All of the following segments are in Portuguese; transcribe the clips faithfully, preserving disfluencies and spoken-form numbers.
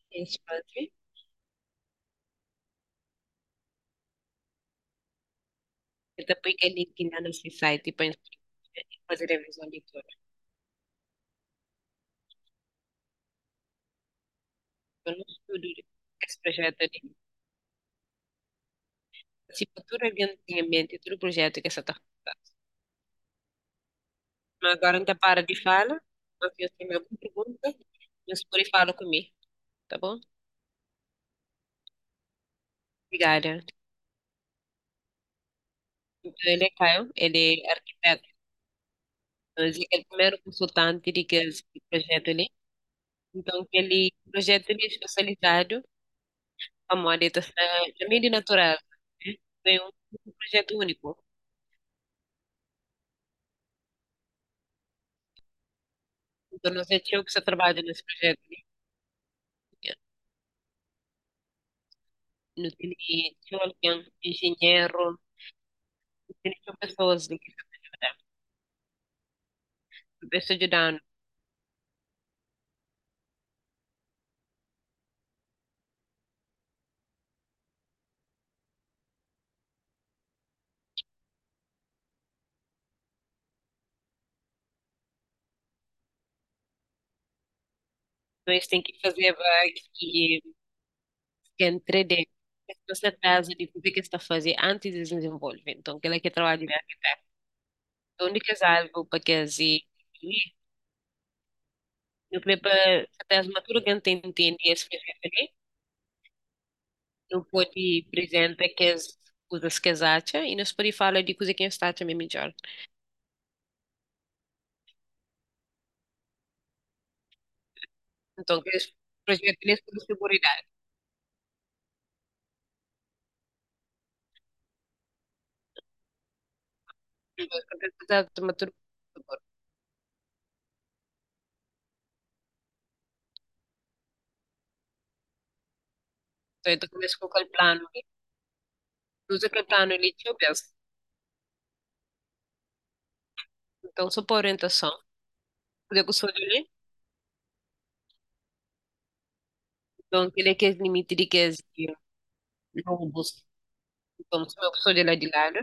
Esse padre, e depois que ele tinha nesse site para fazer revisão de tudo. Eu não estudo esse projeto ali. Tipo, tudo alguém tem em mente, todo projeto que você está fazendo. Mas agora não para de falar, mas eu tenho alguma pergunta, mas por aí fala comigo, tá bom? Obrigada. Então, ele é Caio, ele é arquiteto. Então, ele é o primeiro consultante de que esse projeto ali. Então, aquele projeto ele é especializado a moda da mídia natural. Né? Tem um um projeto único. Então, não sei se eu que você trabalha nesse projeto. Né? Não tem alguém, engenheiro, tem pessoas que estão ajudando. Então, eles têm que fazer aqui, scan três D. Você traz de o que está fazendo antes de desenvolver. Então, aquele que trabalha de arquiteto. A única algo para que assim, eu creio para até uma tudo que não tem entende esse projeto ali, eu pode apresentar que as coisas que as acha e nós pode falar de coisa que está também melhor. Então, que esse projeto ele é sobre seguridade. Então, uma tudo então, eu começo com aquele plano. Usa aquele plano ali, deixa eu ver. Então, só por orientação. Poder que eu sou de ali. Então, aquele é que é limite de que é lobos. Então, se eu sou de lá de lado,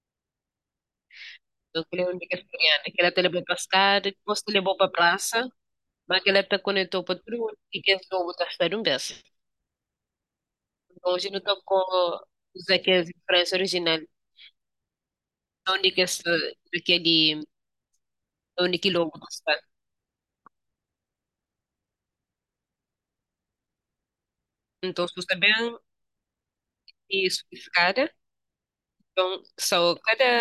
então, aquele é onde que é experiente. Aquele até levou para pescar, depois te levou para praça, mas aquele até conectou para tudo e que é lobo está esperando um beijo. Então, hoje não estou com os aqui as diferenças originais. Onde que essa, aquele, onde que lobo está. Então, se você bem isso, escada, então, só cada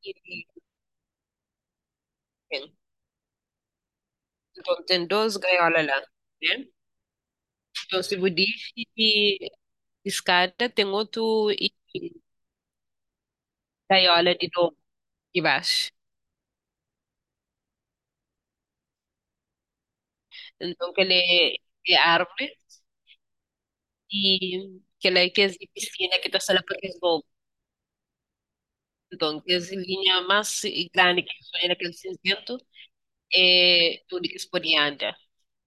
então, tem dois gaiolas lá, né? Então, se você diz escada, tem outro e- gaiola de novo embaixo. Então, que ele é árvore e que ele é que é de piscina que está só lá para que novo. Então, que é a linha mais grande que é aquele cinzento é tudo que se pode andar.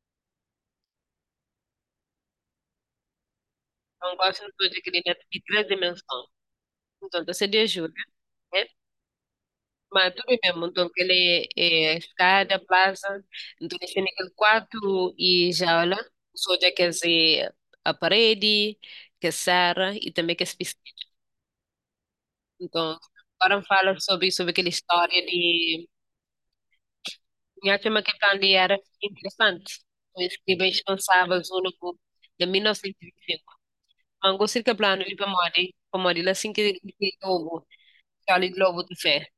Então, gosto muito de aquele neto de três dimensões. Então, você de ajuda, né? Mas tudo mesmo, então, que ele é escada, plaza, então, ele tem aquele quarto e jaula, só de que é a parede, que é sala e também que é piscina. Então, agora fala sobre, sobre aquela história de. Minha tema que está ali era interessante. Eu escrevi Responsáveis Único de mil novecentos e vinte e cinco. Ang gusto ka plano di pamodi, pamodi lasing que que lobo, Charlie Globo de fé.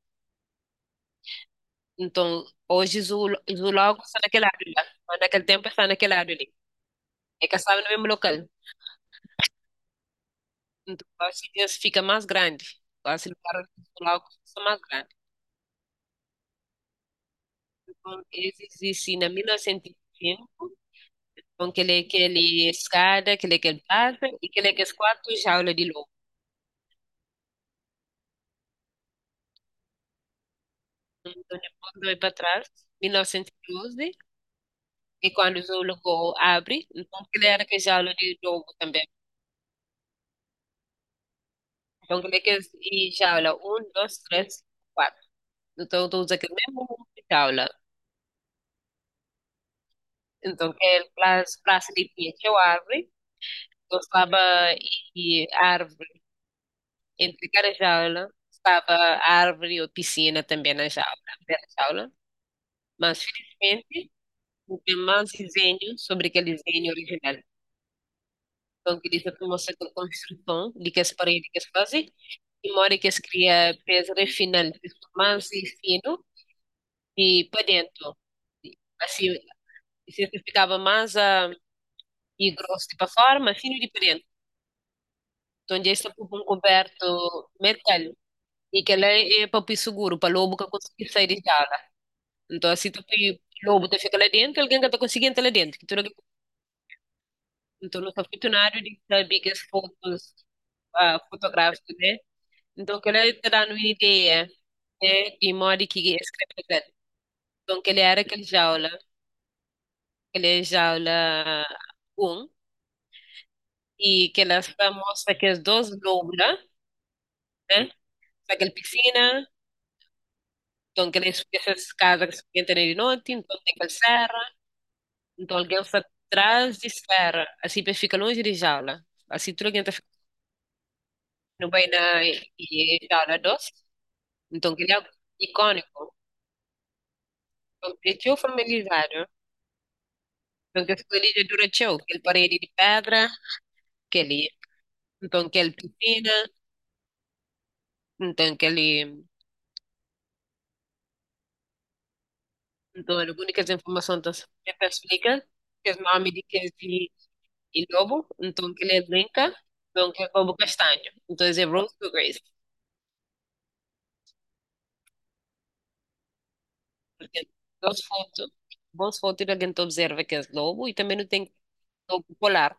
Então, hoje o zoológico está naquele lado lá, mas naquele tempo está naquele lado ali. É que estava no mesmo local. Então, acho que esse fica mais grande. Acho que o lugar do zoológico fica mais grande. Então, esse existe em mil novecentos e vinte e cinco. Com aquele, aquele escada, aquele, aquele passo e aquele, aqueles quatro jaulas de lobo. Então, depois vai para trás, mil novecentos e doze, E quando o zoológico abre, então ele era que jaula de lobo também. Então ele é que e jaula um, dois, três, quatro. Então tu usa aquele mesmo número de jaula. Então que é praça, praça de peixe ou árvore. Então estava e árvore entre cada jaula. Estava árvore ou piscina também na jaula, dentro da jaula. Mas felizmente não tem mais desenho sobre aquele desenho original. Então, que diz que mostra a construção de que as paredes que se fazem e mora que se cria peso final mais fino e para dentro. Assim, se ficava mais ah, e grosso de para fora, mas fino de para dentro. Então, já está com um coberto metal e que ela é para o seguro, para o lobo que conseguir sair de casa. Então, assim, tu põe o lobo que fica lá dentro, alguém que está conseguindo entrar lá dentro. Que tu não- Então, não está feito nada de saber que as fotos ah, fotográficas, né? Então, que ela está dando uma ideia, né, de modo que escreve. Então, que ele era aquele jaula, aquele jaula um, e que ela só mostra que as duas lobras, né? Aquela piscina, então que eles essas casas que se entram de noite, então tem aquela serra, então alguém está atrás de serra, assim para ficar longe de jaula. Assim tudo alguém está ficando bem na e jaula dois, então que ele é icônico. Então, eu familiarizado, então que escolhi de Durachel, aquele parede de pedra, aquele, então aquele piscina, então aquele. Então, a única informação que sempre explica que o nome de que é de, de lobo, então que ele é branca, então que é lobo castanho. Então, é Rose to Grace. Porque duas fotos, boas fotos a gente observa que é lobo e também não tem lobo polar.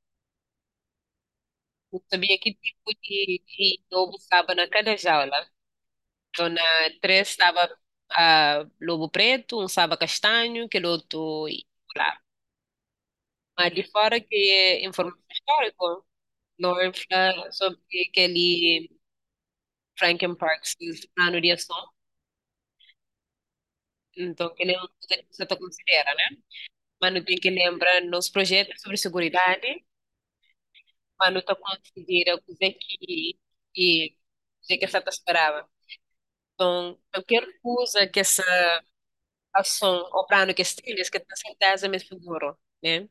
Eu sabia que tipo de, de lobo estava na cada jaula. Então, na três estava ah, lobo preto, um estava castanho, que o outro polar. Mas de fora que é informação histórica, Lord fala sobre aquele Franklin Parks plano de ação. Então, que ele é um que você considera, né? Mas não tem que lembrar nos projetos sobre segurança, mas não está considera o que que que que que você esperava. Então, qualquer coisa que essa ação ou plano que esteja, que tenha certeza me seguro, né?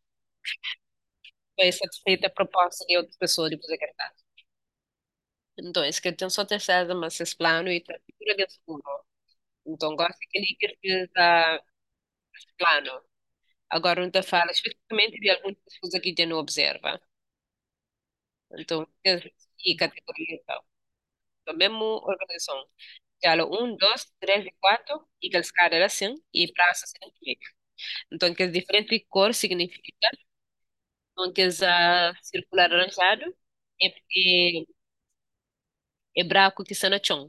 Vai satisfeita a proposta de outra pessoa depois da carta. Então, é isso que eu tenho só certeza, mas esse plano e está seguro de seguro. Então, gosto que ele que fez a plano. Agora, não te fala especificamente de algumas coisas que já não observa. Então, e categoria e tal. Então, mesmo organização. Já um, dois, três e quatro, e que eles cada assim, e praça significa. Então, que as diferentes cores significa, então, que as ah, circular aranjado, é, é, é branco que está na chão.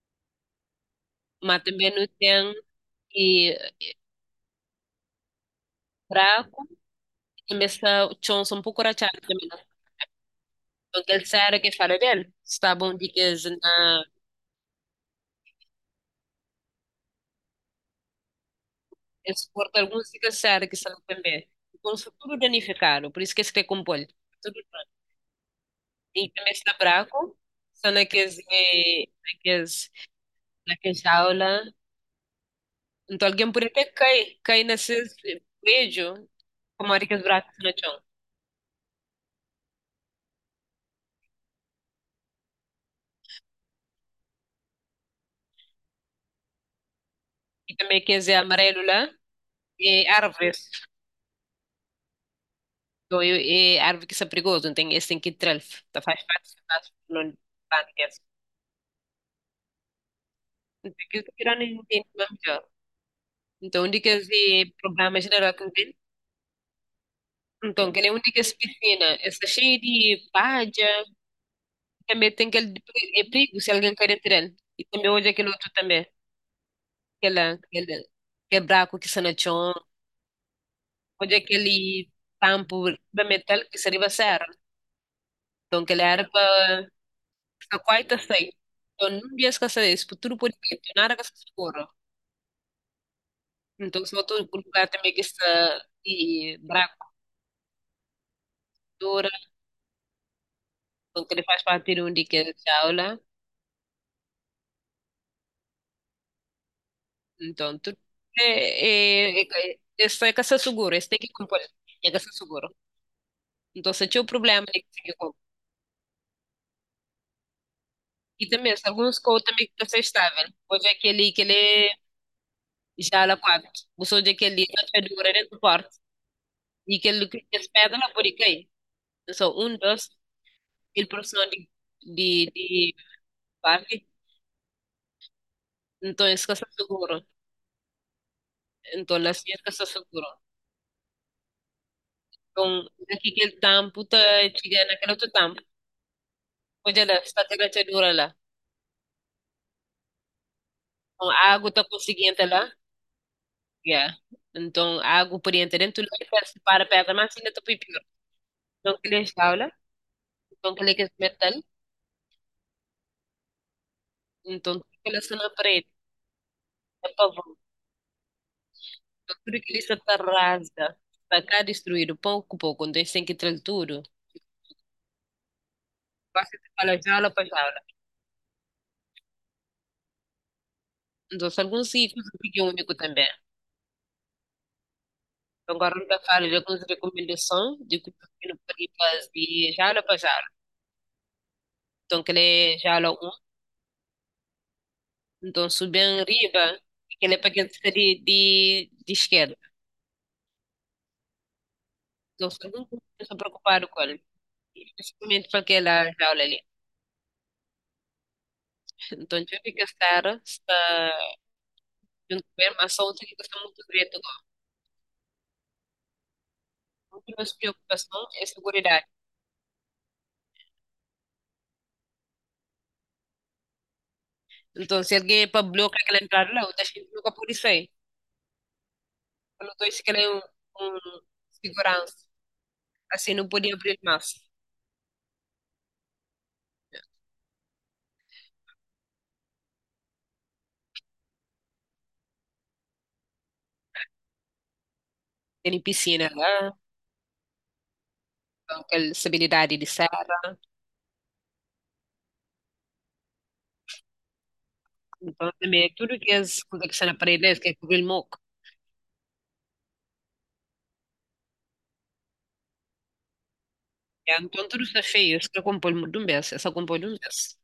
Mas também não tem e, branco, e também está chão são um pouco rachado também. Então, que ele sabe que fala dele. Está bom de que na exporta alguns fica sério que são também. Então, isso tudo danificado, por isso que se compõe. Tudo bem. E também está branco, são naqueles, eh, naqueles, naqueles aula. Então, alguém pode até cair, cair nesses vídeos, como é que os braços no chão. E também que é amarelo lá, e árvores. Então, é é árvore que é perigoso, não tem esse tem que ir tá faz parte das não plantas. Então, que tirar nem tem melhor. Então, onde que esse programa geral que tem. Então, que nem onde que essa piscina, essa cheia de palha, também tem aquele de peri- é perigo se alguém cair entre ele. E também hoje aquele outro também, aquela, aquele, que é buraco que se na chão. Onde aquele tampo da metal que seria serra. Então, que ele era para a quarta sair. Então, não devia esquecer isso, porque tudo por aqui, nada que se segura. Então, se eu estou lugar também que está e branco, dura, então que ele faz parte de um dia que é de aula. Então, tudo é, é, é, isso é que se seguro, isso tem que compor, é que se seguro. Então, se tinha um problema, tem que compor. E também, se alguns coisas também que você estável, hoje é aquele que ele já lá quatro, o som de aquele que é dura dentro do quarto, e que ele que espera lá por aí. Então, um, dois, ele profissional de, de, de parque, então, isso que se seguro. Então, assim, é que se seguro. Então, aqui que ele tampo, tá, chega naquele outro tampo. Hoje ela está tendo a dura lá. Então, a água está conseguindo lá. Yeah. Então, a água por dentro, dentro do leite, se para perto, mas ainda está pior. Então, que ele está lá. Então, que ele quer metal. Então, que ele está na parede. É pavão. Então, tudo que ele está rasga. Está cá destruído, pouco a pouco. Então, eles têm que tirar tudo. Basta te falar jaula para jaula. Então, se alguns sítios fica único também. Então, agora não está falando de algumas recomendações de que não pode fazer jaula para jaula. Então, que ele é jaula um. Então, subir em riba, que ele é para quem fica de, de, de esquerda. Então, se algum está preocupado com ele, especialmente para aquela jaula ali. Então, já fica estar, está junto com a armação, tem que estar muito direito. A nossa preocupação é segurança. Então, se alguém é para bloquear aquela entrada lá, deixa que nunca pode sair. Eu não estou que ele é um, um segurança. Assim, não podia abrir mais. Tem piscina lá, com aquela habilidade de serra. Então, também, tudo que é coisa que está na parede, que é cobrir moco. Então, tudo está feio. Isso que eu compor de um vez. Essa compor de um vez.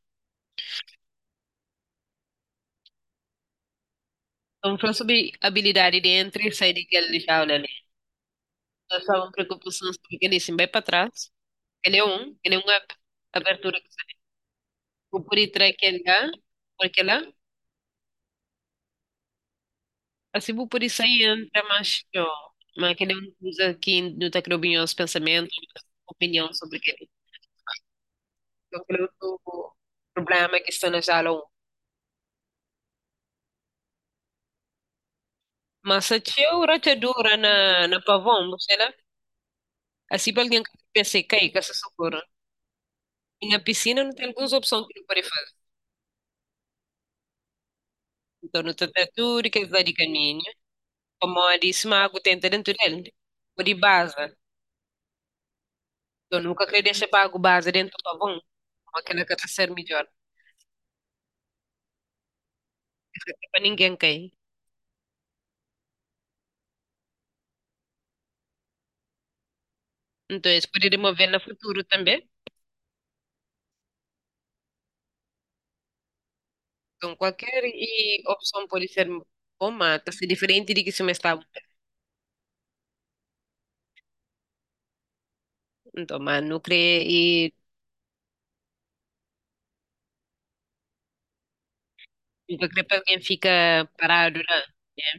Então, falando sobre habilidade de entrar e sair daquele jaula ali. Nós estávamos preocupações porque ele assim, vai para trás. Ele é um, ele é uma abertura que sai. O por trás aquele lá, porque lá, assim, o por isso aí entra mais, ó, mas aquele é um usa aqui no Tacrobinho os pensamentos, opinião sobre aquele. Então, aquele é o problema que está na jaula um. Mas se tinha o rachadura na, na pavão, sei lá, assim, para alguém que pensa que cai, que se socorro. E na piscina não tem algumas opções que ele pode fazer. Então, no tudo que ele dá de caminho, como eu disse, uma água tenta dentro dele. Por de base. Eu nunca queria deixar para água base dentro do pavão. Como aquela que está ser melhor. Para ninguém cair. Então, isso poderia mover no futuro também. Então, qualquer e, opção pode ser bom, mas está ser diferente de que se me estava. Então, mas não creio e nunca creio que alguém fica parado, né? É.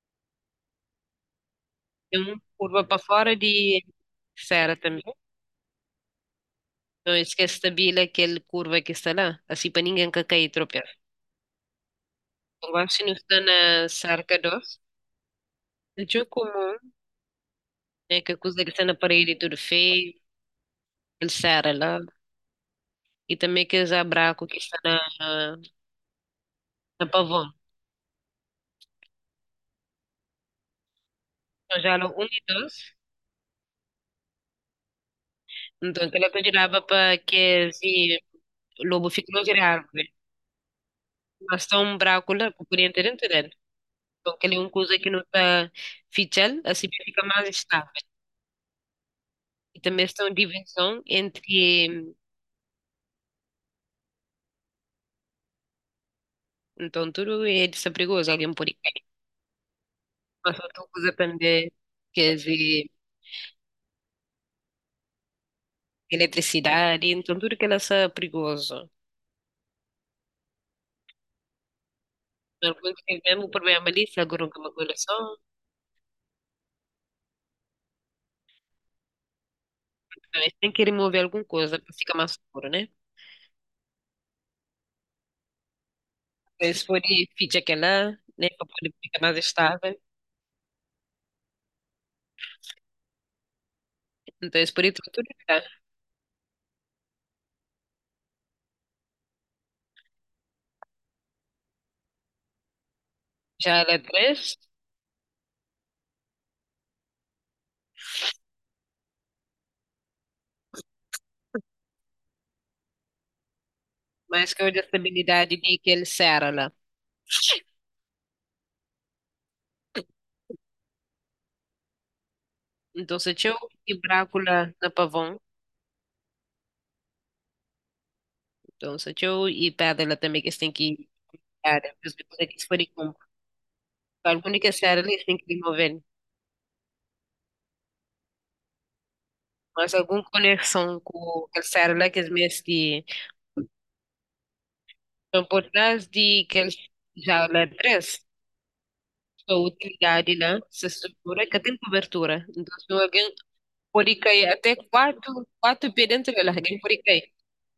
Tem uma curva para fora de serra também. Então, esquece estabila aquele curva que está lá. Assim, para ninguém que cair e tropeçar. Agora, se não está na cerca dois, é comum. É que a coisa que está na parede e tudo feio, ele serra lá. E também que aqueles abraco que está na, na pavão. Então já no um e dois. Então que ela pegava para que se o lobo fique longe da árvore. Mas está um buraco lá, por dentro dentro dele. Então que ele é uma coisa que não está fichal, assim fica mais estável. E também está uma divisão entre, então tudo é de perigoso, alguém pode cair. Mas outra coisa também, que é de eletricidade, então tudo que ela é perigoso. Alguns têm mesmo problema ali, se agora uma coleção, mas tem que remover alguma coisa para ficar mais seguro, né? Mas por aí, ficha aquela, né, para poder ficar mais estável. Então, é por isso que tudo está. Já ela é três, mas que é a estabilidade de que ele será lá. Então, se eu quebrar lá na pavão, então se eu e pedra lá também que você tem que cara, as pessoas que se forem com alguma que será ali, você tem que remover. Mas alguma conexão com aquele será lá que é mesmo de, então, por trás de que ele já lá é três. A utilidade, né? Essa estrutura que tem cobertura. Então, se alguém pode cair até quatro, quatro pés dentro dela, alguém pode cair.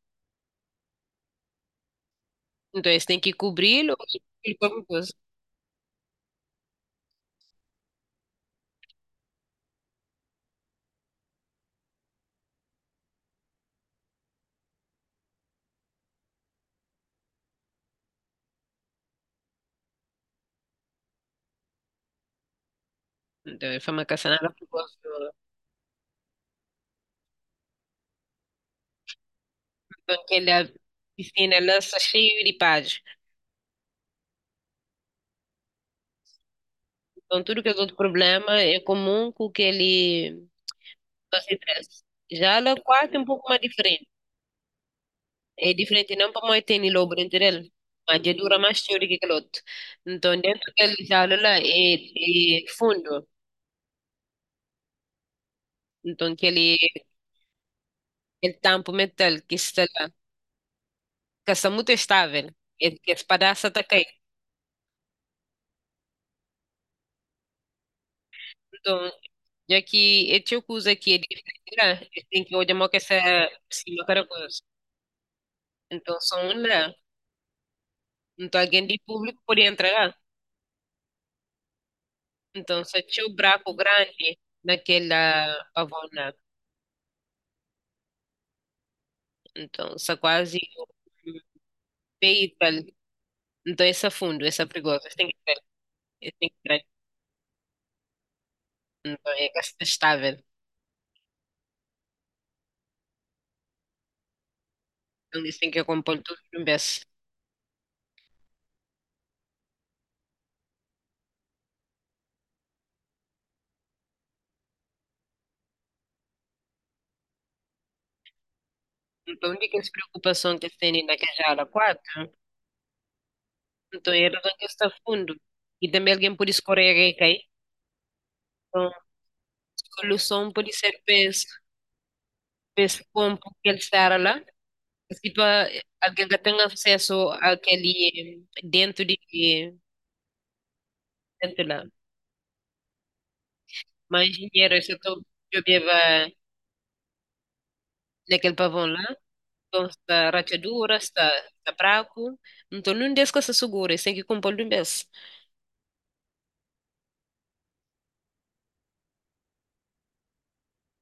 Então, eles têm que cobri-lo e qualquer coisa. Então, ele foi uma caçanada por causa. Então, que ele, a piscina, ela está cheia de paz. Então, tudo que é outro problema é comum com que ele não se estresse. Já ela quase é um pouco mais diferente. É diferente não para mais ter lobo dentro dele, mas já dura mais tempo do que aquele outro. Então, dentro daquele jalo lá é, é fundo. Então, aquele, aquele tampo metal que está lá, que está muito estável, é que esse pedaço está caindo. Então, já que é teu coisa aqui é diferente lá, eu tenho que olhar mais que essa cima cada coisa. Então, são um lá. Então, alguém de público pode entrar lá. Então, se tinha o buraco grande naquela pavão lá. Então, se quase um peito ali. Então, esse é fundo, esse é perigoso. Esse tem que ter, esse tem que ter. Então, é que é estável. Então, eles têm que compor tudo de uma vez. Então, a única preocupação que eles têm naquela aula quatro, então, era que está fundo. E também alguém pode escorregar e cair. Então, a solução pode ser pes, pes pompo que ele está lá. Tipo, alguém que tem acesso àquele dentro de dentro lá. Mas engenheiro, isso eu tô, eu viva naquele pavão lá. Então, está rachadura, está, está fraco. Então, não desce com essa segura, isso tem que compor de um vez.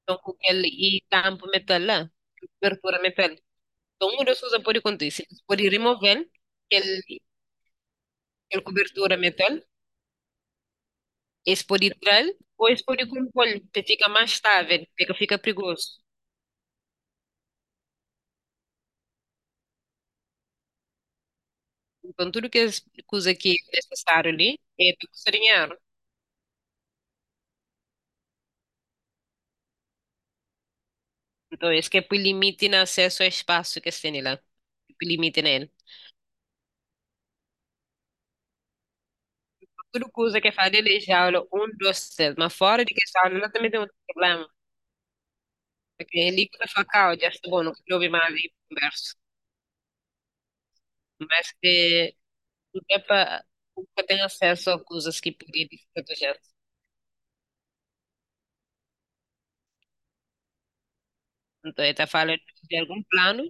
Então, com aquele e tampo metal lá, cobertura metal. Então, uma das coisas pode acontecer, pode remover aquele, aquele cobertura metal, esse pode tirar, ou esse pode compor, que fica mais estável, que fica perigoso. Então, tudo que é coisa que é necessário ali é para cozinhar. Então, esse que é por limite no acesso ao espaço que se tem lá. Por limite nele. Tudo coisa que faz ele já olha um, dois, três. Mas fora de que já olha, também tem outro problema. Porque é líquido facal, já está bom, não quero ouvir mais aí conversa. Mas que tudo é para nunca tem acesso a coisas que podem proteger. Então, ele está falando de algum plano.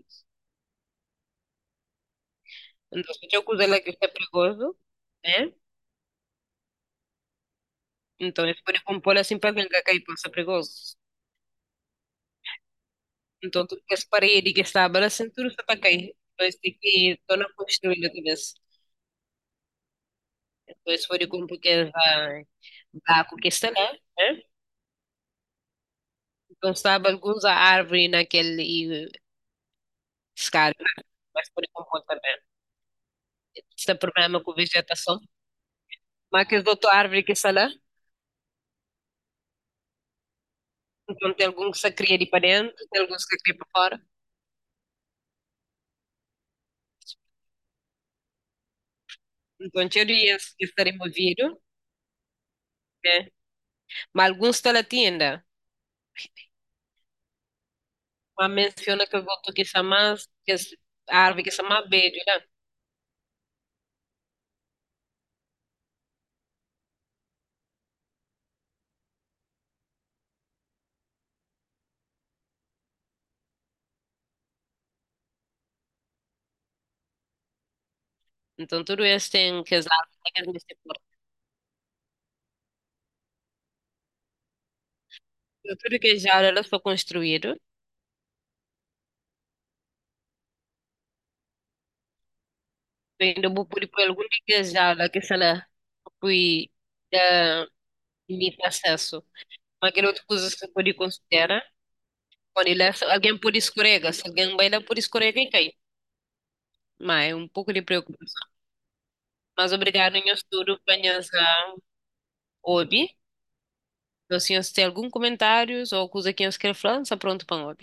Então, se eu coisa lá que é perigoso, né? Então, ele pode compor assim para alguém que cai passa perigoso. Então, tudo que é parede que está abraçando, tudo está para cair. Então, isso tem que tornar construído outra vez. Então, isso pode compor que vai dar com que está lá, né? Então, sabe, alguns árvores naquele escada, mas pode compor também. Esse é problema com vegetação. Mas que outra árvore que está lá, então tem alguns que se cria ali para dentro, tem alguns que se cria para fora. Então, teoria que está removido, né? Mas alguns estão lá ainda. Mas menciona que eu volto que são mais, que as- a árvore que são mais verde, né? Então, tudo isso tem que as árvores têm que ser. Tudo que já elas foi construído, ainda vou por por algum que já lá que ela foi da limite acesso. Mas aquela outra coisa que você pode considerar, quando ele é- alguém pode escorregar, se alguém vai lá por escorregar e cai. Mas é um pouco de preocupação. Mas obrigado em estudo, apenas a ouvir. Então, se você tem algum comentário ou coisa que você quer falar, está pronto para ouvir.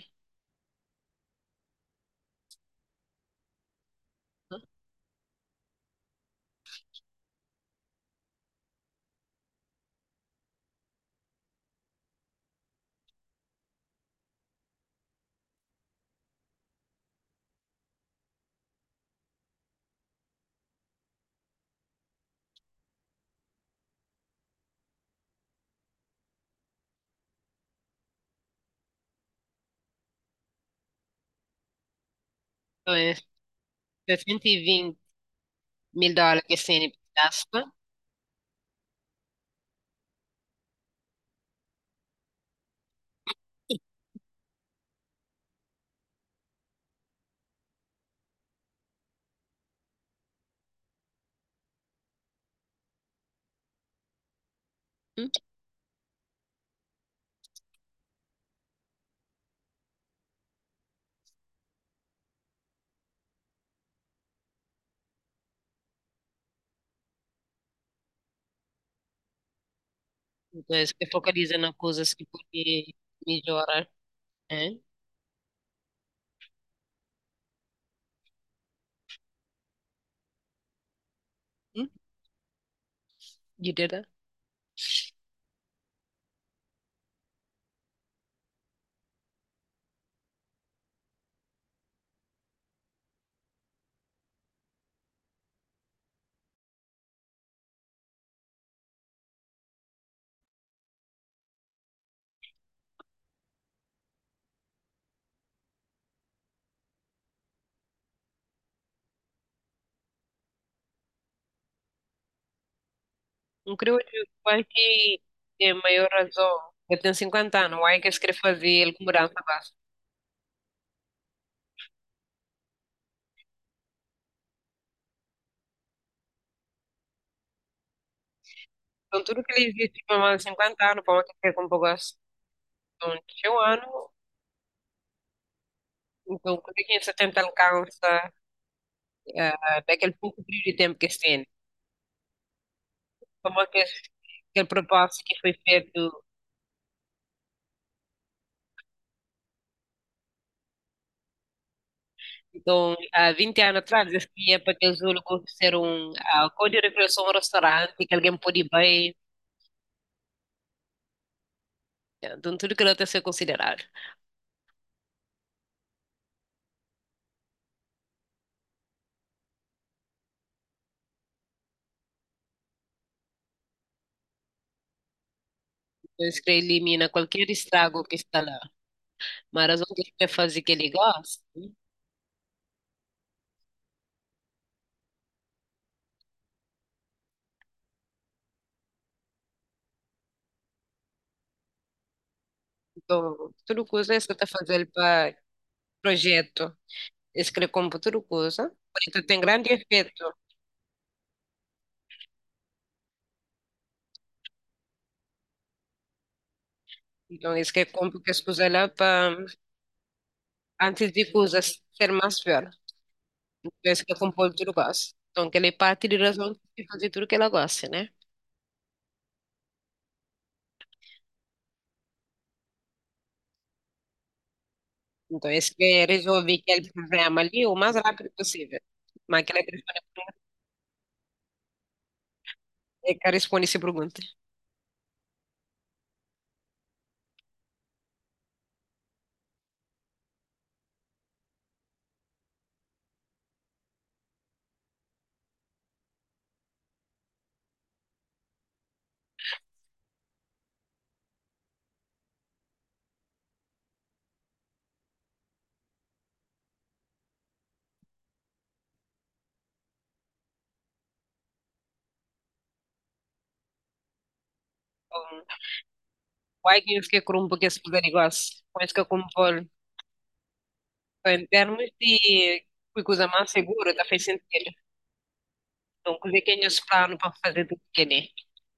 Então, é cento e vinte mil dólares que a C N gasta. Hum? Então, é isso que focaliza nas coisas que podem melhorar. É? Hum? Direita. Não creio que vai que é a maior razão. Eu tenho cinquenta anos, o que eu queria fazer ele com mudança básica. Então, tudo que ele existe para mais de cinquenta anos, para uma que quer com pouco. Então, tinha um ano, então, quando é que você tenta alcançar uh, daquele pouco período de tempo que você tem? Como é que aquele propósito que foi feito, então, há vinte anos atrás, eu ia para aquele jogo ser um uh, código de refeição, um restaurante, que alguém pode ir bem, então, tudo que ele tem que ser considerado. Então, isso que elimina qualquer estrago que está lá. Mas a razão que ele quer fazer que ele gosta, então, tudo coisa é que está fazendo para projeto. Esse que ele compra tudo coisa, então tem grande efeito. Então, esse que compra que as coisas lá para antes de coisas ser mais pior. Então, esse que compra tudo gosta. Então, que ele parte de razão de fazer tudo que ela gosta, né? Então, esse que resolve aquele problema ali o mais rápido possível. Mas que ele responde, é que responde essa pergunta. Então, vai que esse que compra que as coisas ele gosta. Com esse que compra, então, em termos de que coisa mais segura, tá faz sentido. Então, coisa que tem os planos para fazer tudo que ele.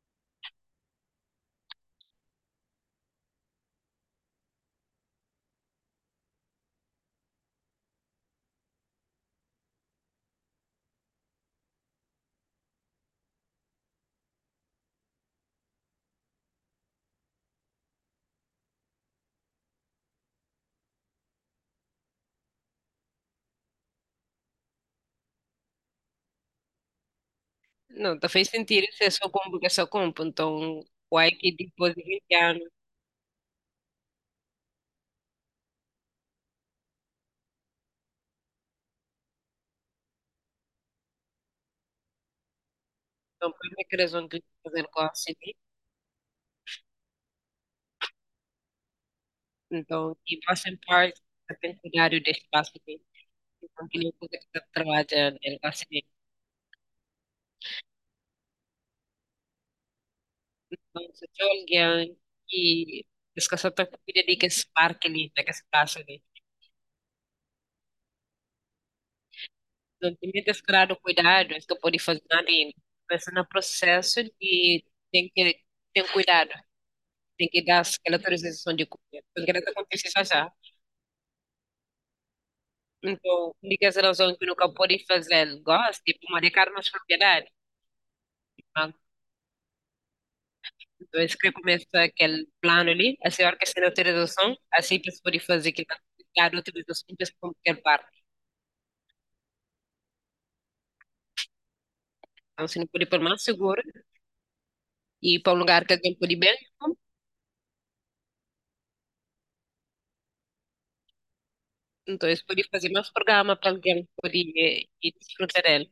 Não, tá fez sentido se é só compra que é só compra. Então, vai que depois de vinte anos, então, por que eles vão querer fazer com a C D? Então, e fazem parte da temporário deste espaço aqui. Então, que nem coisa que está trabalhando, ele vai ser. Então, se tem alguém que esquece a cuida de que esse parque ali, daquele espaço ali. Então, tem que ter grado cuidado, é que pode fazer nada ainda. Pensa no processo de tem que ter cuidado, tem que dar aquela autorização de cuida. Porque não acontece já já. Então, única razão que nunca pode fazer gosto, tipo, marcar nas propriedades. Tá? Então, esse que começa aquele plano ali, a senhora que tem autorização, assim você pode fazer que cada autorização para qualquer parte. Então, você não pode ir para mais seguro e ir para um lugar que alguém pode ir bem. Então, você pode fazer mais programa para alguém poder eh, ir desfrutar dele.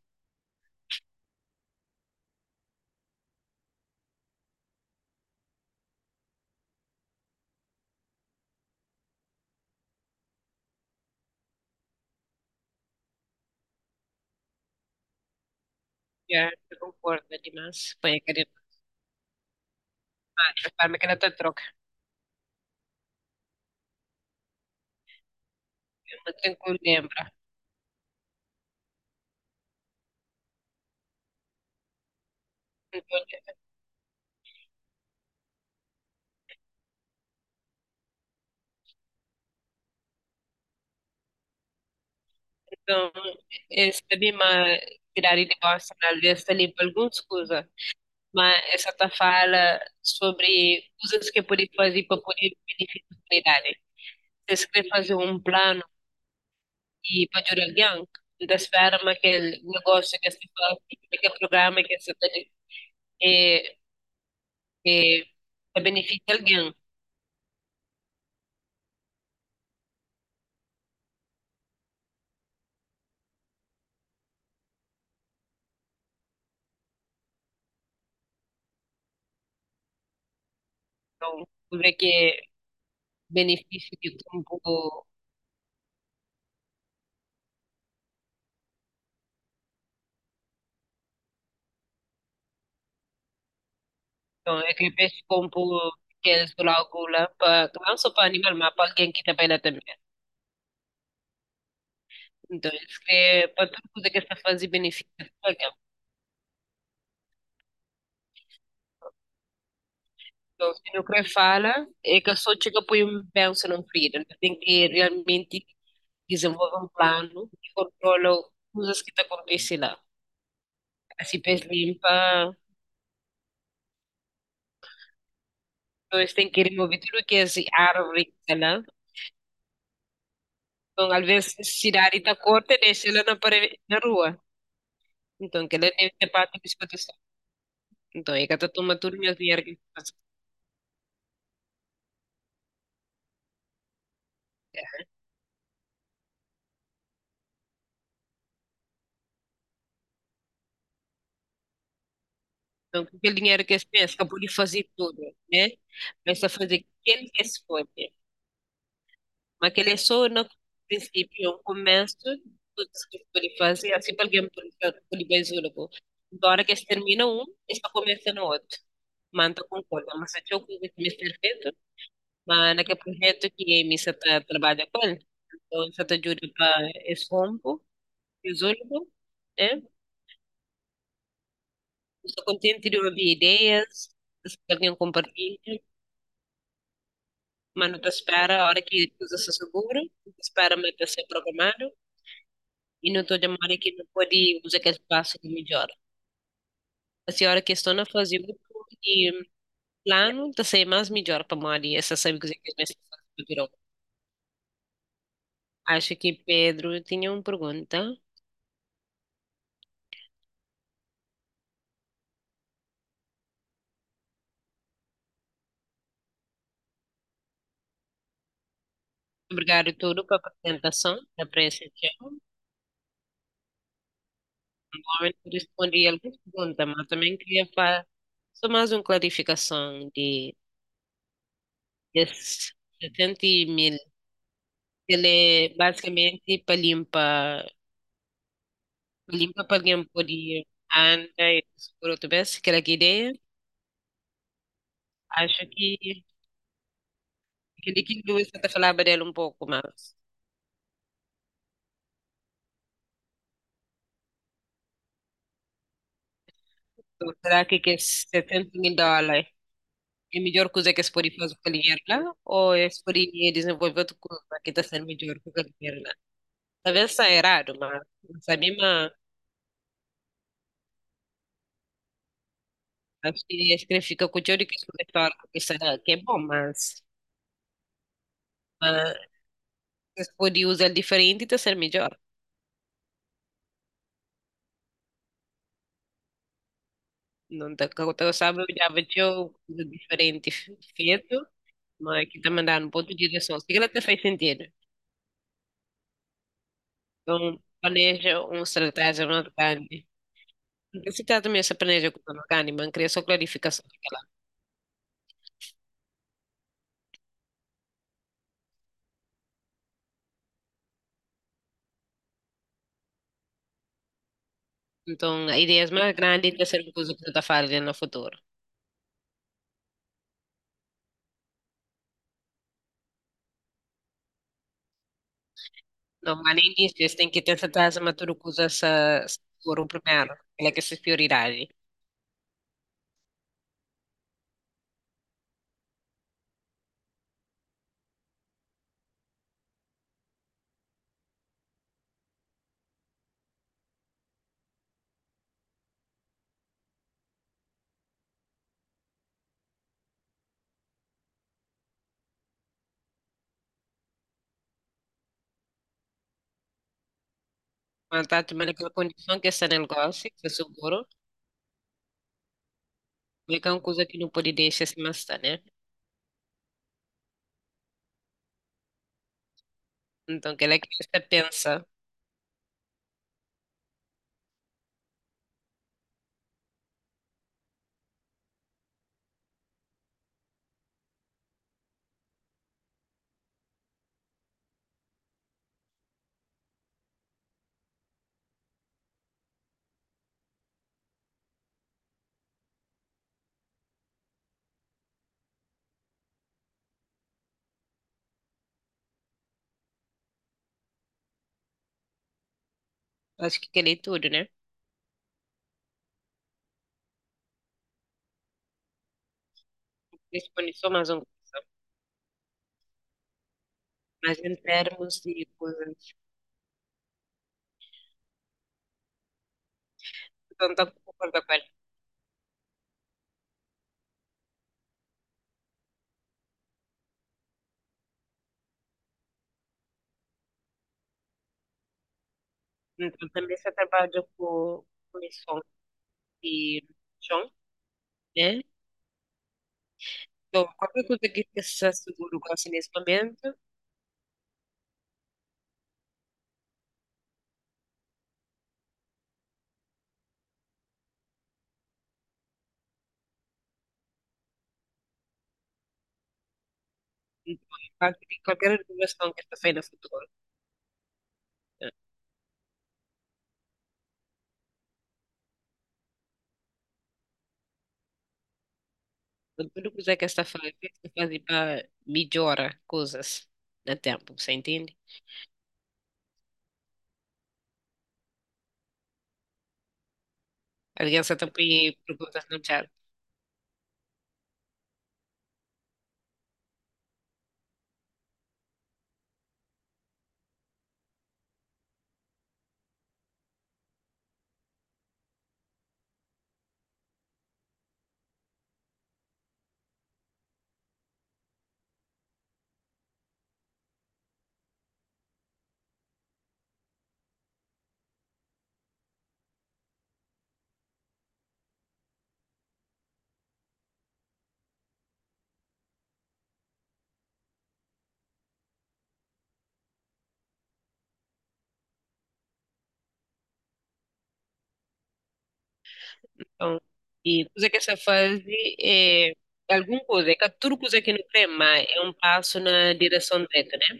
Já, eu concordo demais. Põe aquele, ah, a forma que ela te troca. não tenho que lembrar. Então, então, esse também uma tirar de bosta, às vezes ali para algumas coisas, mas essa tá fala sobre coisas que pode fazer para poder benefício da comunidade. Se você quer fazer um plano e para ajudar alguém, então espera mas aquele negócio que se faz, aquele programa que se tem, é, é, é benefício de alguém. Então, ver que é benefício de campo, então, é que esse campo que eles colocam lá, para, não só para animal, mas para alguém que trabalha também. Então, isso que é para tudo coisa que está fazendo benefício de alguém. Então, se não quer fala, é que só chega para um penso não freedom. Tem que realmente desenvolver um plano e controla coisas que estão acontecendo lá. Assim, pes limpa, então, eles têm que remover tudo que é esse árvore que está lá. Então, às vezes, se a cidade está corta, deixa ela na, pare- na rua. Então, que ela deve ter parte de explotação. Então, é que ela toma tudo meu dinheiro que faz. Então, com aquele dinheiro que eles pensam, pode fazer tudo, né? Mas a fazer aquele que escolhe. Mas aquele é só no princípio, um começo, tudo que pode fazer, assim, para alguém pode pode fazer algo. Da hora que eles terminam um, eles estão começando outro. Manta concorda, mas se eu coisa que me ser feito, mas naquele projeto que a missa está trabalha com ele, então isso te ajuda para esse rompo, resolvo, né? Estou contente de ouvir ideias, se alguém compartilha, mas não te espera a hora que tudo se segura, não te espera mas para ser programado, e não estou demorando que não pode usar aquele espaço que melhor. A senhora que estou a fazer muito e plano, está ser mais melhor para Mari, essa sabe que que as minhas acho que Pedro tinha uma pergunta. Obrigado tudo pela apresentação da apresentação. Normalmente respondi algumas perguntas, mas também queria fazer só mais uma clarificação de desses setenta mil. Ele é basicamente para limpar, limpa para alguém poder andar e por outra vez, aquela que ideia. Acho que aquele que Luís está falando dele um pouco mais. Então, será que que setenta mil dólares é a melhor coisa que se pode fazer com o dinheiro lá? Ou é se pode desenvolver outra coisa que está sendo melhor com o dinheiro lá? Talvez está errado, mas não sabia, mas acho que acho que fica com o teoria que a história que será que é bom, mas, mas se pode usar diferente está ser melhor. Não está que eu sabe, eu já vejo coisa diferente feito, mas aqui está mandando um ponto de direção. Se ela até faz sentido. Então, planeja uma estratégia muito grande. Se trata também essa planeja com uma grande, mas queria só clarificação daquela. Então, a ideia é mais grande de ser uma coisa que você está fazendo no futuro. Não, mas nem disso, você tem que ter certeza mas tudo que usa essa seguro primeiro. Ele é que essa prioridade. Mas está também naquela condição que esse negócio, que é seguro, mas que é uma coisa que não pode deixar se mastar, né? Então, que é que você pensa? Acho que querer tudo, né? Principalmente só mais uma coisa. Mas em termos de coisas. Então, tá concordo com ele. Então, também você trabalha com comissão de chão, né? Então, qualquer coisa que você seguro gosta nesse momento, então, qualquer qualquer informação que você faz no futuro. Né? Então, tudo que você quer estar fazendo, você faz para melhorar coisas no tempo, você entende? A criança também pergunta no chat. Então, e coisa que você faz é alguma coisa, é que tudo coisa que não crema é um passo na direção direta, né?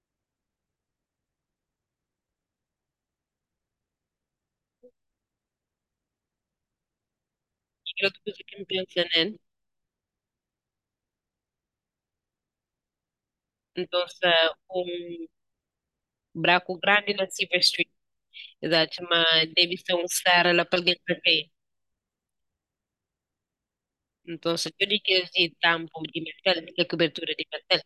E outra coisa que me pensa, né? Então, se um buraco grande na Silver Street, exato, mas deve ser um Sara lá para alguém para ver. Então, se tudo que existe tampo de metal, de cobertura de metal,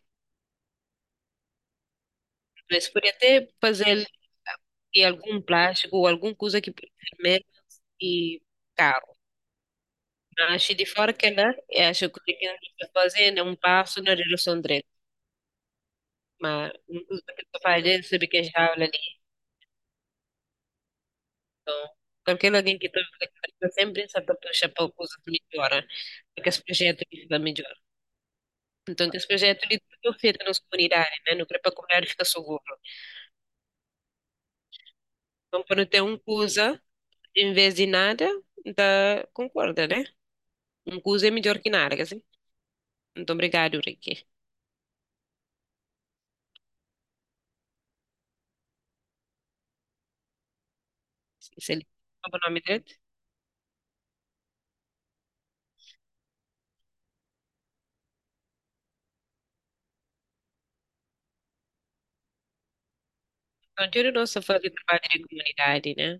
mas poderia até fazer de algum plástico ou alguma coisa que pode ser menos e caro. Acho de fora que ela, eu acho que o que a gente está fazendo é um passo na direção direta. Mas uma coisa que estou fazendo, sabe que já olha ali. Então, qualquer alguém que está sempre sabe puxar para coisas melhor, porque esse projeto fica melhor. Então, que esse projeto ele tudo feito nas comunidades, né? Não para a comunidade ficar seguro. Então, para não ter uma coisa, em vez de nada, da concorda, né? Um coisa é melhor que nada, quer dizer. Muito obrigado, Ricky. Se ele sabe o nome dele? Então, tira nossa fazer trabalho de comunidade, né?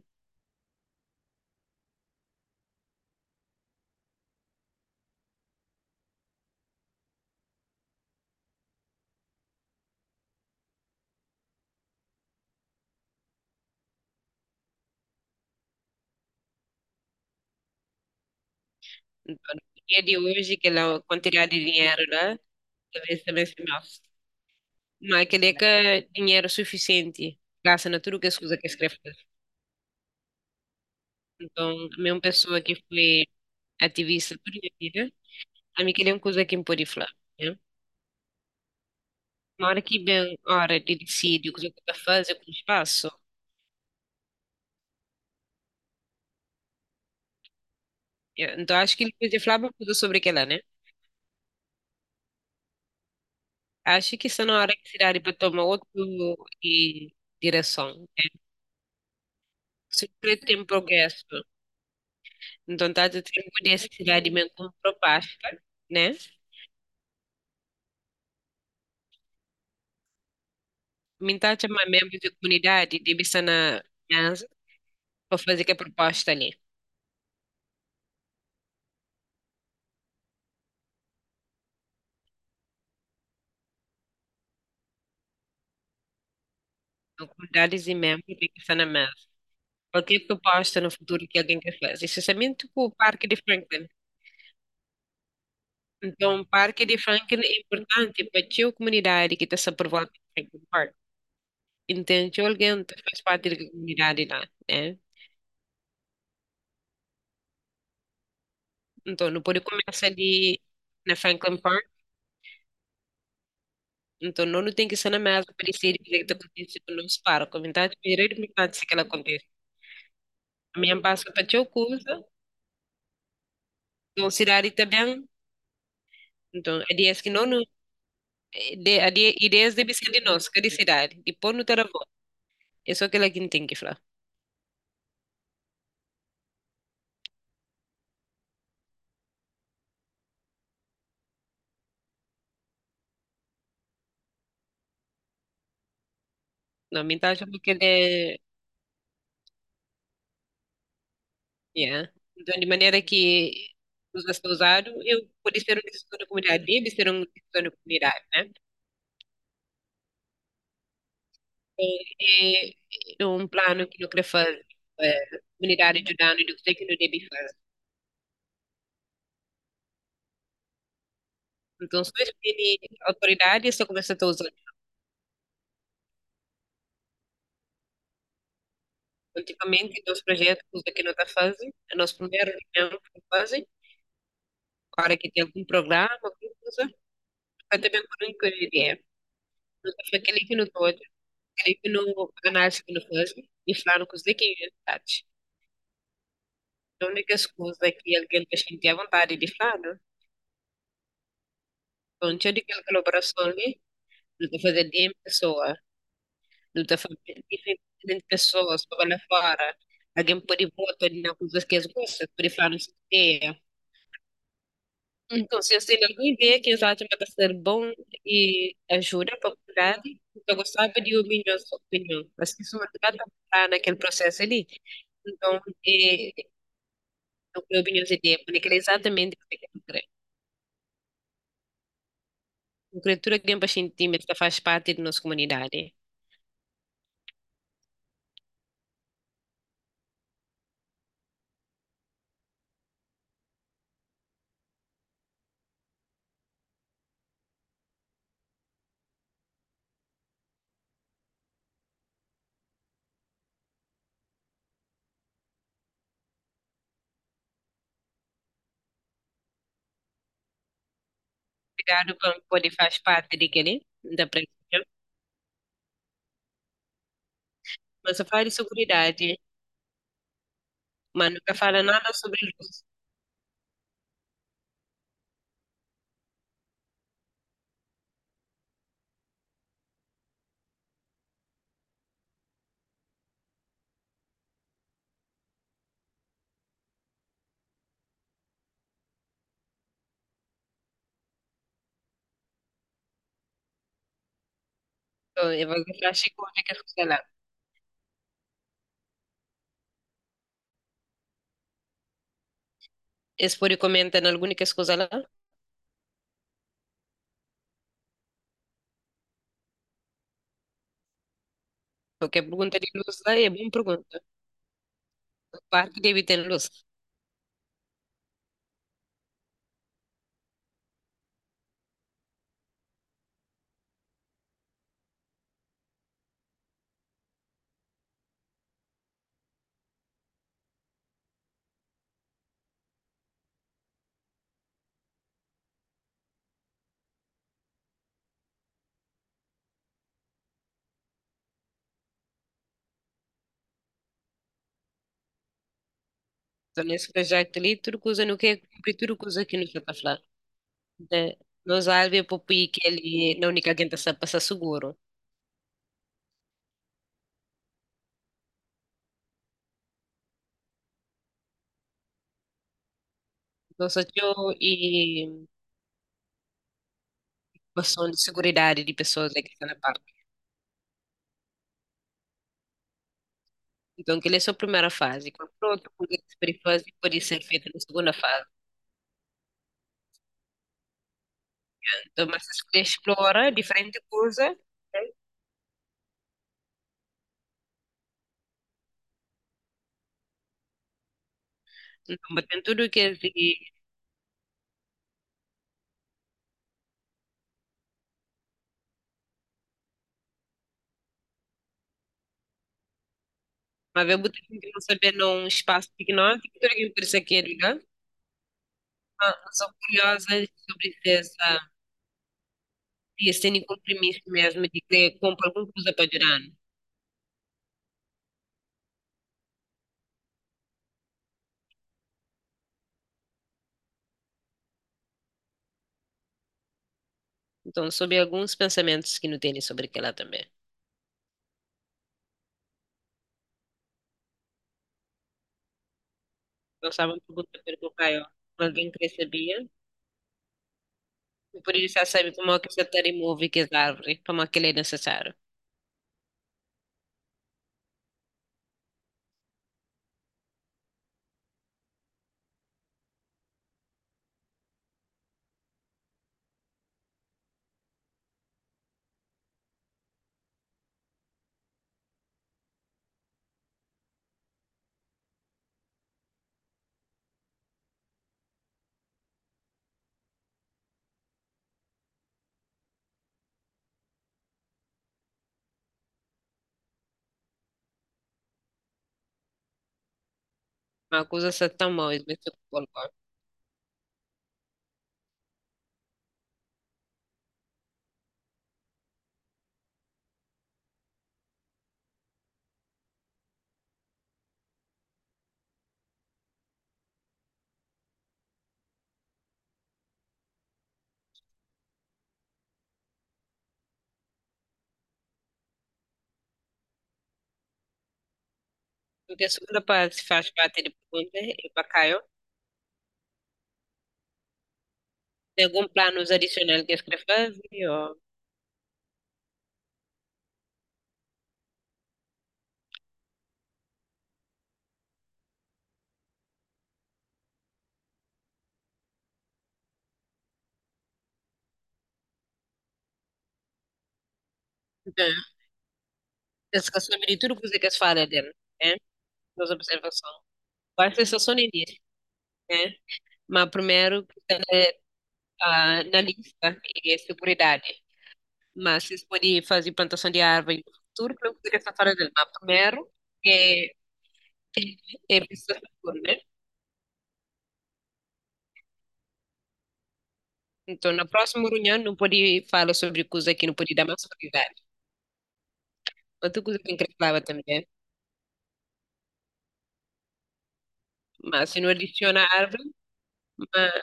Então, no dia de hoje, aquela quantidade de dinheiro lá, talvez também se nossa. Mas aquele que é dinheiro suficiente, gasta na tudo que as coisas que escreve. Então, a mesma pessoa que foi ativista por minha vida, a mim que ele é uma coisa que me pode falar, né? Na hora que vem a hora de decidir o que eu vou fazer com o espaço, eu- então acho que ele podia falar uma coisa sobre aquela, né? Acho que está na hora que tirar para tomar outra e direção, né? Se o tem progresso, então está a ter que cidade mesmo como proposta, né? Minta chamar membros da comunidade, deve estar na mesa para fazer que a proposta ali. Então, comunidades e membros têm que estar na mesa. Qualquer proposta no futuro que alguém quer fazer, especialmente com o Parque de Franklin. Então, o Parque de Franklin é importante para a comunidade que está por volta de Franklin Park. Entende? Alguém que faz parte da comunidade lá, né? Então, não pode começar ali na Franklin Park. Então, não não tem que ser na mesma para decidir o que está acontecendo no nosso parque. A verdade é muito importante que ela aconteça. A minha passa para a coisa, então, cidade também. Então, é dias que não, não- é de- é de- ideias devem ser de nós, cada cidade. Depois, não terá voz. É só aquela que tem que falar. Não, me tá achando que ele é. Yeah. Então, de maneira que os gostos usados, eu pode ser um decisão da comunidade, deve ser um decisão da comunidade, né? É, é um plano que não quer fazer, é, comunidade ajudando do que que não deve fazer. Então, se você tem autoridade, você começa a usar. Antigamente, nos projetos que aqui não está fazendo, é nosso primeiro reunião que fazem, para que tenha algum programa, alguma coisa, para também por um que ideia. Não foi aquele que não todo, aquele que não análise que não faz, e falando com os daqui, é verdade. A única coisa que alguém que sentia vontade de falar, né? Então, tinha de aquela colaboração ali, não está fazendo de pessoa, não está fazendo diferentes pessoas para lá fora. Alguém pode votar na coisa que eles gostam, pode falar não sei. Então, se você tem alguma ideia que exato vai ser bom e ajuda a comunidade, eu gostava de ouvir a sua opinião. Mas que isso não está naquele processo ali. Então, é, eu quero ouvir as ideias, porque é exatamente o que eu quero. A cultura que tem para sentir, faz parte da nossa comunidade. Obrigado por poder fazer parte daquele, da presença. Mas eu falo de segurança, mas nunca fala nada sobre luz. Então, eu vou falar chicote que é lá. Eles podem comentar alguma coisa lá? Porque pergunta de luz lá é boa pergunta. O parque deve ter luz. Então, nesse projeto ali, tudo coisa no que é cumprir tudo coisa que não está a falar. Né? Nós alve para que ele na única que está passar seguro. Nós só e questão de segurança de pessoas que estão na parque. Então, que ele é só a primeira fase. Quando pronto, o que se pode fazer pode ser feito na segunda fase. Então, mas se você explora diferente coisa, né? Então, mas tem tudo que é de, mas eu botei que não saber num espaço pequeno, que tudo que por isso aqui é ligar. Ah, sou curiosa sobre essa, e esse tem compromisso mesmo de que compra alguma coisa para durar. Então, sobre alguns pensamentos que não tem sobre aquela também. Eu estava perguntando para o Caio, alguém que sabia, e por isso já sabe como é que você está remove que as árvores, como é que ele é necessário. Uma coisa está tão mal, isso vai ser colocado. Porque a segunda parte faz parte de pergunta e para Caio, tem algum plano adicional que escreve fazer? Ou... Então, essa questão de tudo que você fala dele, né? Nas observações. Qual a sensação nisso, né? Mas primeiro, é, ah, na lista, é seguridade. Mas vocês podem fazer plantação de árvore no futuro, que não poderia estar fora dele. Mas primeiro, é, é precisa seguro, né? Então, na próxima reunião, não pode falar sobre coisa que não pode dar mais seguridade. Outra coisa que eu falava também, mas se não adiciona árvore, mas,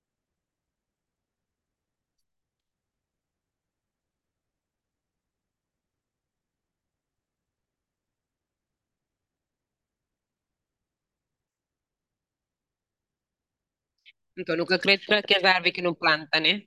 então nunca acredito que as árvores que não planta, né?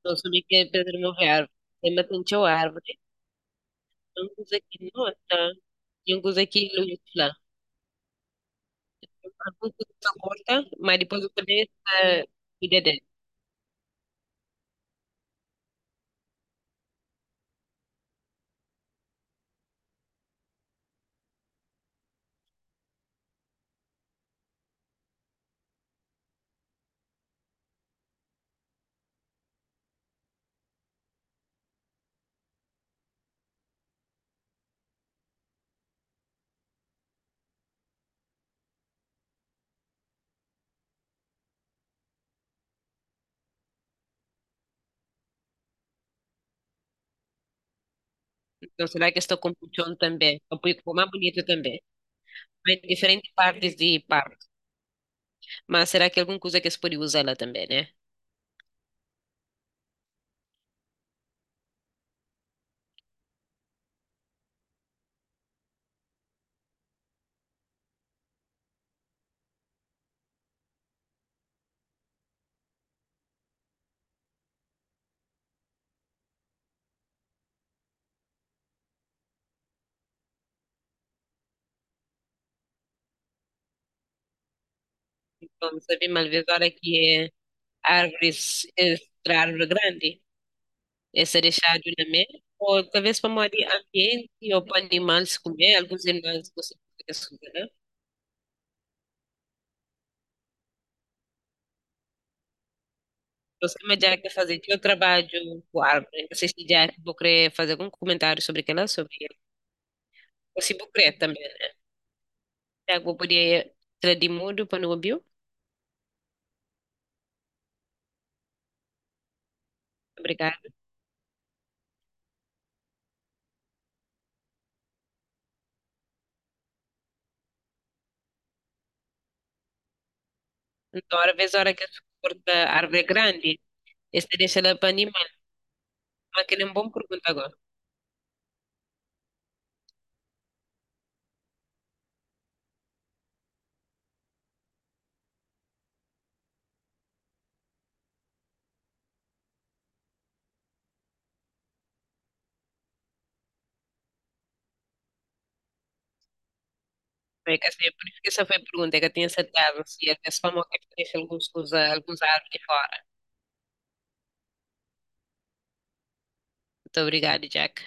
Não sabia que é pedra remover árvore. Tem bastante árvore. Não usa aqui, nota. Não usa aqui luz lá. Alguns só corta, mas depois eu também uh, cuida dele. Então, será que estou com puxão também? Eu fico mais bonito também. Mas diferentes partes de parto. Mas será que alguma coisa que se pode usar lá também, né? Então, sabe, mas às vezes, olha que é árvores, extra árvore grande, essa deixado na mesa, ou talvez para morar ambiente, ou para animais comer, alguns animais gostam de comer, né? Você me já quer fazer teu trabalho com árvore, não sei se já vou querer fazer algum comentário sobre aquela, sobre o se vou querer também, né? Já vou poder tirar de mudo para não ouvir? Obrigada. Então, às vezes, a hora que se corta a árvore grande, esse deixa ela para animal. Mas aquele é um bom pergunta agora. É que, assim, por isso que essa foi a pergunta, é que eu tinha certeza se até se famoso que deixa alguns, usa, alguns árvores fora. Muito obrigada, Jack.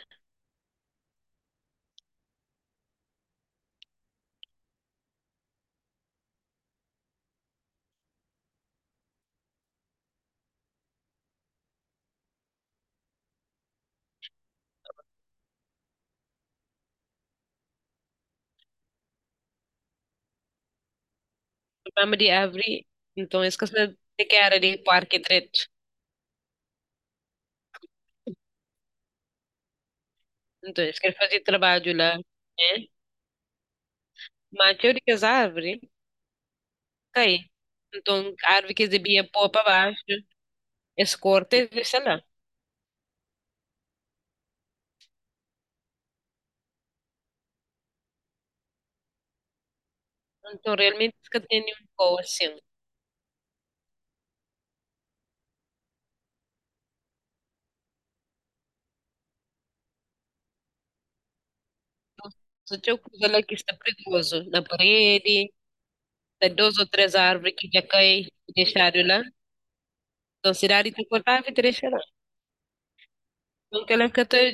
Programa de árvore, então, isso que você quer de parque direito. Então, eles querem fazer trabalho lá, né? Mas a teoria das árvores, cai. Então, a árvore que devia pôr para baixo, esse corte, deixa lá. Então, realmente, isso que tem um pouco assim. Se eu coisa lá que está perigoso, na parede, tem duas ou três árvores que já caem e deixaram lá. Então, se dá de cortar, vai deixar lá. Então, que ela fica até,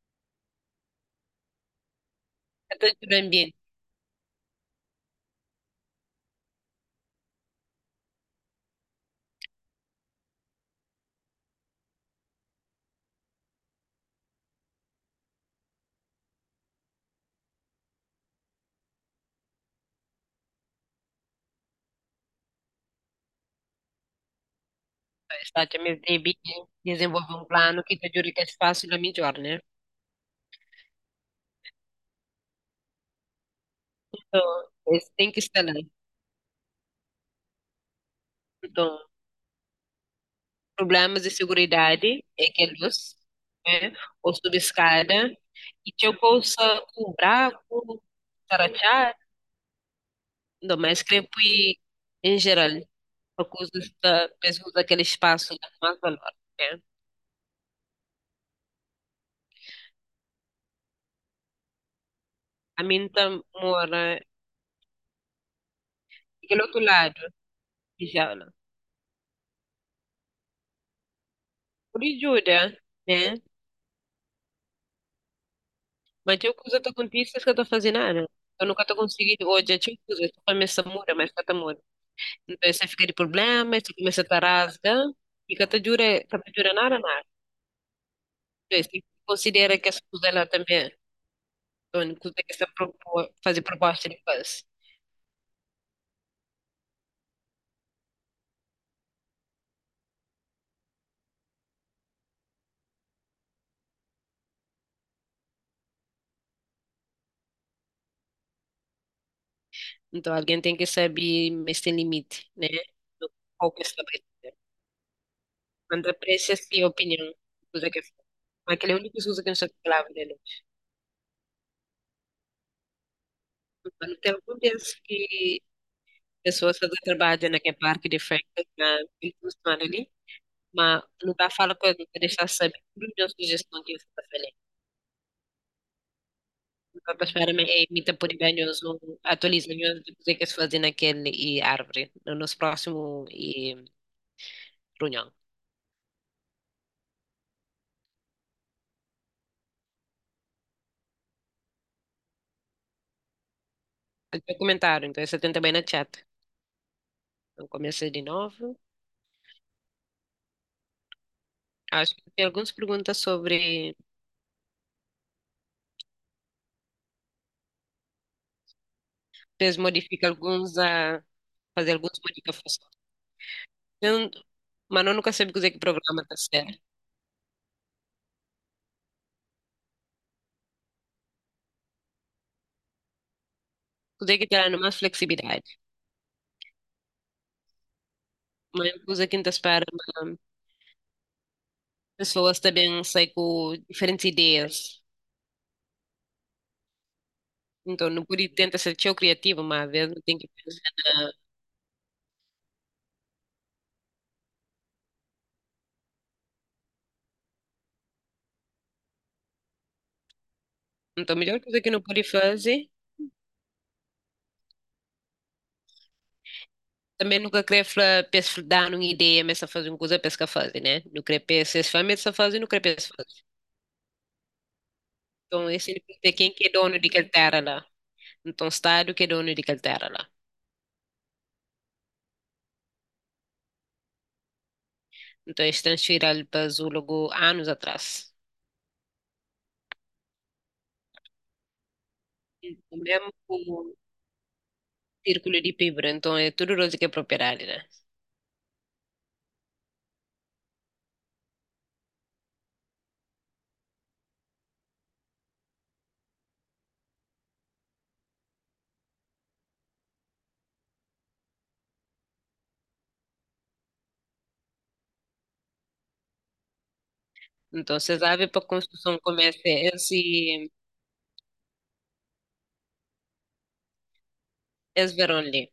até do ambiente. Está também deve desenvolver um plano que te ajude que é fácil a melhor, né? Então, esse tem que estar lá. Então, problemas de segurança é que a luz, né? Ou subir escada, e te eu possa cobrar, sarachar, não, mas creio que em geral, por causa da pessoa daquele espaço, dá mais valor, né? A mim tá mora aquele outro lado, já, por ajuda, né? Mas eu coisa tá com isso que eu tô fazendo nada. Eu nunca tô conseguindo, hoje é tipo, eu tô com essa mura, mas tá mura. Então, você fica de problema, você começa a estar rasga, e que te dura, que te dura nada, nada. Então, você considera que as coisas lá também, então, coisa que você propor, fazer proposta de coisa. Então, alguém tem que saber, mas tem limite, né? Do qual que está bem. Quando aprecia a sua opinião, coisa que é. Mas aquele é o único coisa que não está claro dele. Então, tem algum desses que pessoas que trabalham naquele parque de frente, na indústria ali, mas não está falando para deixar saber tudo de sugestão que você está fazendo. Então, espera me emita por ganhos, atualiza ganhos de coisa que se fazem naquele e árvore, no nos próximo e reunião. Então, comentário, então você tenta bem na chat. Então, comecei de novo. Acho que tem algumas perguntas sobre. Vocês modificam alguns, a fazer algumas modificações. Eu, mas eu nunca sei dizer que programa está certo. Dizer que terá mais flexibilidade. Mas coisa que espera, mas pessoas também saem com diferentes ideias. Então, não pode tentar ser tão criativo, mas às vezes tem que pensar na. Então, a melhor coisa que não pode fazer, também nunca querer fa- pes- dar uma ideia, mas a fazer uma coisa, pesca fazer, né? Não querer pensar, se faz, a fazer, não querer pensar fazer. Então, esse é quem que é dono de aquela terra lá. Então, o Estado que é dono de aquela terra lá. Então, eles transferiram para o logo anos atrás. Então, mesmo com o círculo de fibra, então é tudo rosa que é propriedade, né? Então, você sabe para a construção começa esse, esse verão ali.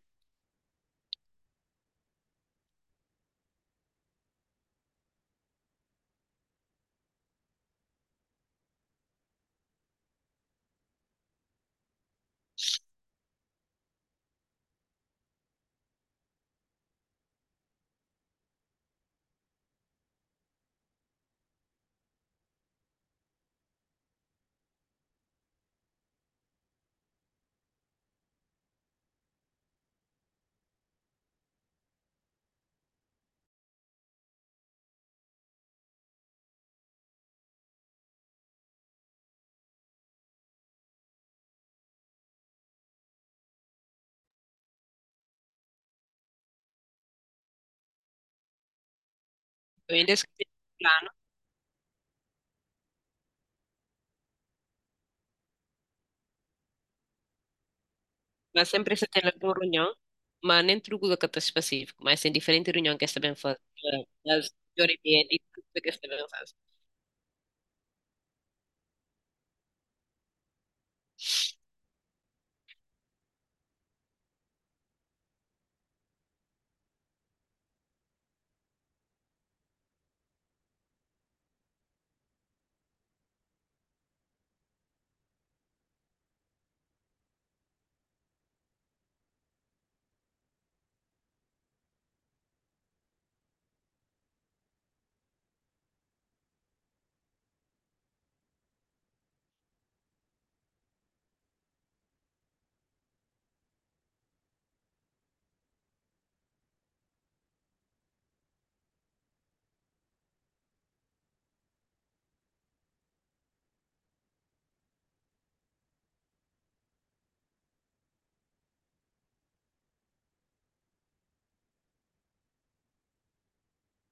Eu ainda escrevi plano, mas sempre se tem alguma reunião, mas nem tudo que está específico, mas tem diferentes reuniões que está bem fazer. As teorias de tudo que está bem fazer.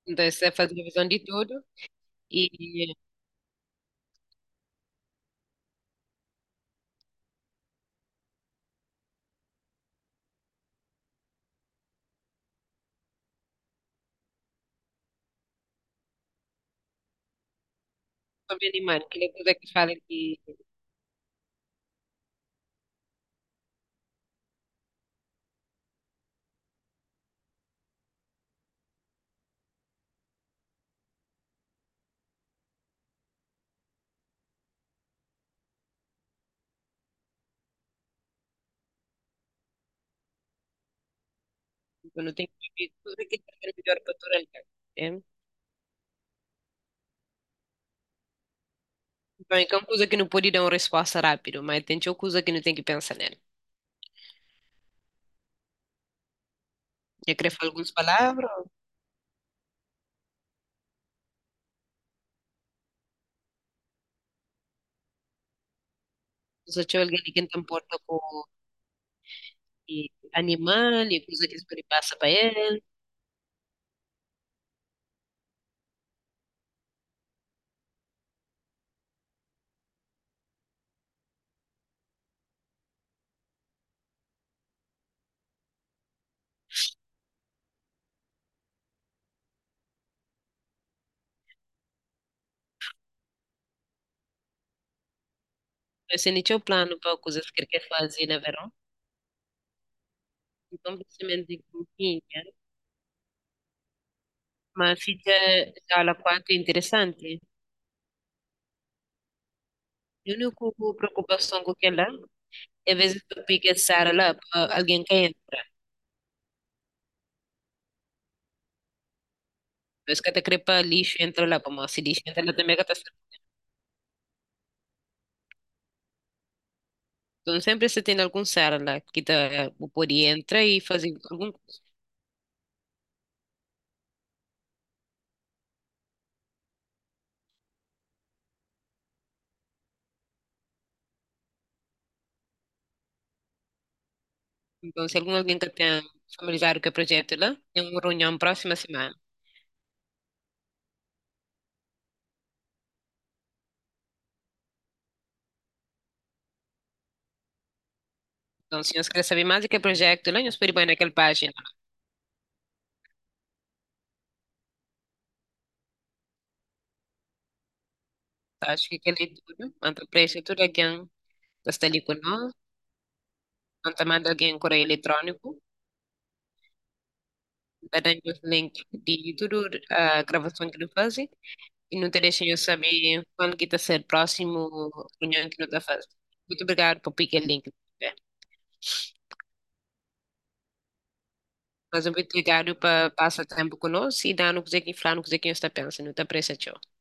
Então, você faz a revisão de tudo e, sobre animar, aquela coisa que fala que eu não tenho que ver tudo aquilo que é melhor para toda a gente. É? Então, é uma coisa que não pode dar uma resposta rápida, mas tem outra coisa que não tem que pensar nela. Eu queria falar algumas palavras, se tinha alguém que não importa com e animal e coisa que se passa para ele. Esse não tinha o plano para coisas que ele quer fazer no verão. Então, simplesmente de pouquinho. Mas fica já aula quatro interessante. A única preocupação com aquela é, às vezes, tu fica Sara lá, para alguém que entra. Mas que até crepa lixo entra lá, como se lixo entra lá também que tá. Então, sempre se tem algum Sara lá, que tá, o pode entrar e fazer algum coisa. Então, se algum alguém que tem familiar com o projeto lá, tem uma reunião próxima semana. Então, se nós queremos saber mais do que o projeto lá, nós podemos ir naquela página. Tá? Acho que aquele é tudo. Manda preço, tudo alguém está ali conosco. Manda manda alguém correio eletrônico. Dá os link de tudo a gravação que não fazem. E não te deixem eu saber quando que está ser próximo reunião que não está fazendo. Muito obrigado por picar o link. Né? Mas eu vou te ligar para passar tempo conosco e dar no que você que falar, no que você que está pensando. Não está pressa, tchau.